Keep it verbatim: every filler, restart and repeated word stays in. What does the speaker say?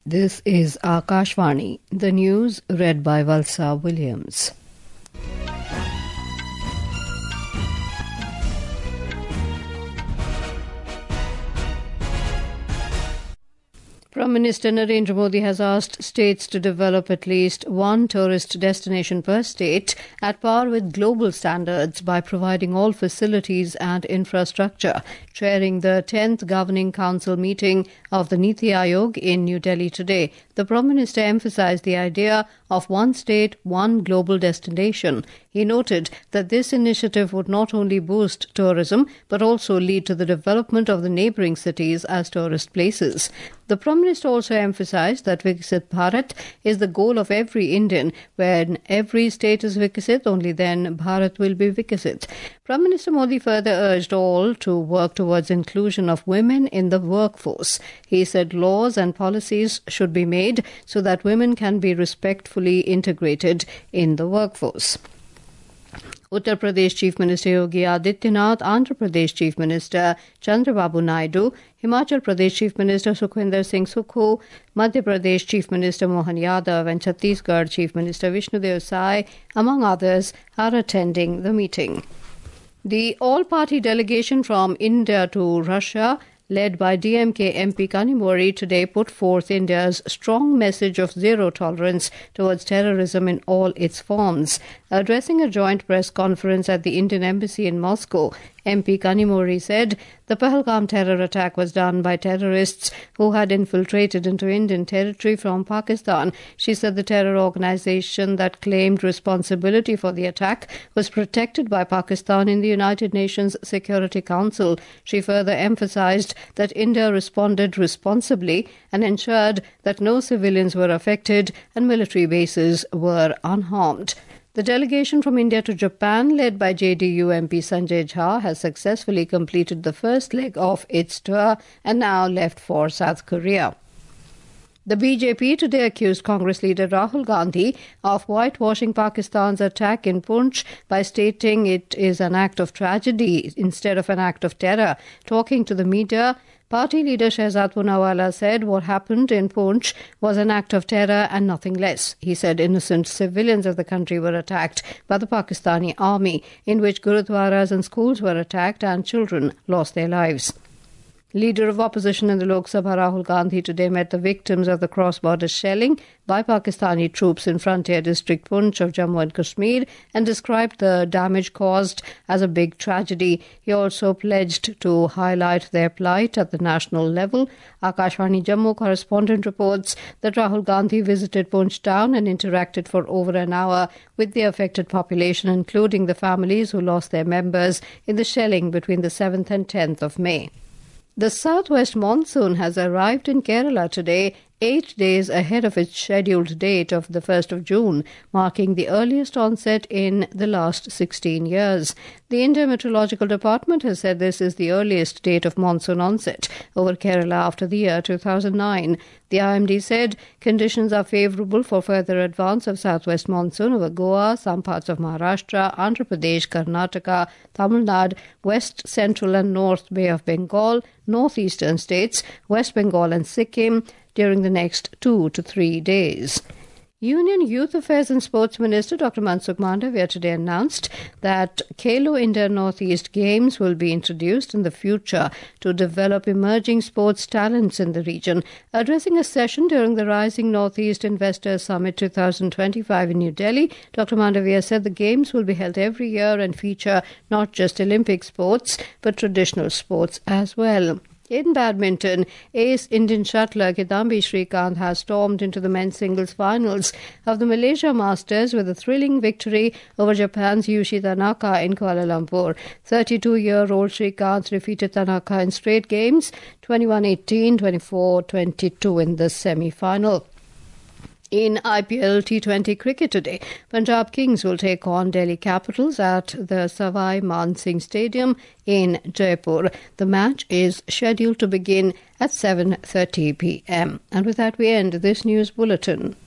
This is Akashvani, the news read by Valsa Williams. Prime Minister Narendra Modi has asked states to develop at least one tourist destination per state at par with global standards by providing all facilities and infrastructure. Chairing the tenth Governing Council meeting of the Niti Aayog in New Delhi today, the Prime Minister emphasised the idea of one state, one global destination. He noted that this initiative would not only boost tourism but also lead to the development of the neighbouring cities as tourist places. The Prime Minister also emphasised that Viksit Bharat is the goal of every Indian. When every state is Viksit, only then Bharat will be Vikasit. Prime Minister Modi further urged all to work towards inclusion of women in the workforce. He said laws and policies should be made so that women can be respectfully integrated in the workforce. Uttar Pradesh Chief Minister Yogi Adityanath, Andhra Pradesh Chief Minister Chandrababu Naidu, Himachal Pradesh Chief Minister Sukhwinder Singh Sukhu, Madhya Pradesh Chief Minister Mohan Yadav and Chhattisgarh Chief Minister Vishnudev Sai, among others, are attending the meeting. The all-party delegation from India to Russia, led by D M K M P Kanimori, today put forth India's strong message of zero tolerance towards terrorism in all its forms. Addressing a joint press conference at the Indian Embassy in Moscow, M P Kanimori said the Pahalgam terror attack was done by terrorists who had infiltrated into Indian territory from Pakistan. She said the terror organization that claimed responsibility for the attack was protected by Pakistan in the United Nations Security Council. She further emphasized that India responded responsibly and ensured that no civilians were affected and military bases were unharmed. The delegation from India to Japan, led by J D U M P Sanjay Jha, has successfully completed the first leg of its tour and now left for South Korea. The B J P today accused Congress leader Rahul Gandhi of whitewashing Pakistan's attack in Poonch by stating it is an act of tragedy instead of an act of terror. Talking to the media, Party leader Shehzad Poonawala said what happened in Poonch was an act of terror and nothing less. He said innocent civilians of the country were attacked by the Pakistani army, in which gurudwaras and schools were attacked and children lost their lives. Leader of opposition in the Lok Sabha Rahul Gandhi today met the victims of the cross-border shelling by Pakistani troops in frontier district Poonch of Jammu and Kashmir and described the damage caused as a big tragedy. He also pledged to highlight their plight at the national level. Akashvani Jammu correspondent reports that Rahul Gandhi visited Poonch town and interacted for over an hour with the affected population, including the families who lost their members in the shelling between the seventh and tenth of May. The southwest monsoon has arrived in Kerala today, eight days ahead of its scheduled date of the first of June, marking the earliest onset in the last sixteen years. The Indian Meteorological Department has said this is the earliest date of monsoon onset over Kerala after the year two thousand nine. The I M D said conditions are favourable for further advance of southwest monsoon over Goa, some parts of Maharashtra, Andhra Pradesh, Karnataka, Tamil Nadu, West, Central and North Bay of Bengal, northeastern states, West Bengal and Sikkim during the next two to three days. Union Youth Affairs and Sports Minister Doctor Mansukh Mandavia today announced that Khelo India Northeast Games will be introduced in the future to develop emerging sports talents in the region. Addressing a session during the Rising Northeast Investors Summit twenty twenty-five in New Delhi, Doctor Mandavia said the Games will be held every year and feature not just Olympic sports but traditional sports as well. In badminton, ace Indian shuttler Kidambi Srikanth has stormed into the men's singles finals of the Malaysia Masters with a thrilling victory over Japan's Yushi Tanaka in Kuala Lumpur. thirty-two-year-old Srikanth defeated Tanaka in straight games, twenty-one eighteen, twenty-four twenty-two in the semi-final. In I P L T twenty cricket today, Punjab Kings will take on Delhi Capitals at the Savai Man Singh Stadium in Jaipur. The match is scheduled to begin at seven thirty p.m. And with that we end this news bulletin.